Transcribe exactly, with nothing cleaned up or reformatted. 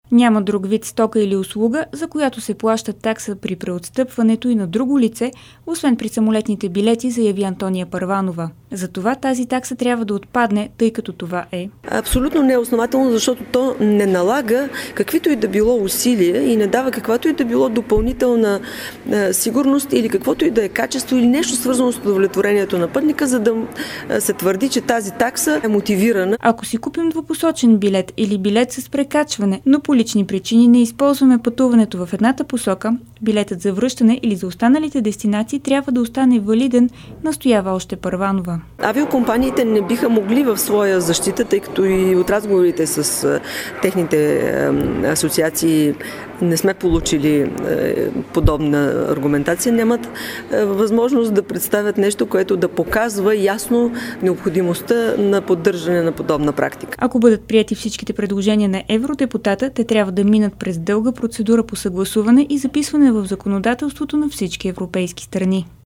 Няма друг вид стока или услуга, за която се плаща такса при преотстъпването и на друго лице, освен при самолетните билети, заяви Антония Първанова. Затова тази такса трябва да отпадне, тъй като това е абсолютно неоснователно, защото то не налага каквито и да било усилия и не дава каквато и да било допълнителна а, сигурност или каквото и да е качество или нещо свързано с удовлетворението на пътника, за да а, се твърди, че тази такса е мотивирана. Ако си купим двупосочен билет или билет с прекачване, но по лични причини не използваме пътуването в едната посока, билетът за връщане или за останалите дестинации трябва да остане валиден, настоява още Първанова. Авиокомпаниите не биха могли в своя защита, тъй като и от разговорите с а, техните а, асоциации не сме получили а, подобна аргументация, нямат а, възможност да представят нещо, което да показва ясно необходимостта на поддържане на подобна практика. Ако бъдат приети всичките предложения на евродепутата, те трябва да минат през дълга процедура по съгласуване и записване в законодателството на всички европейски страни.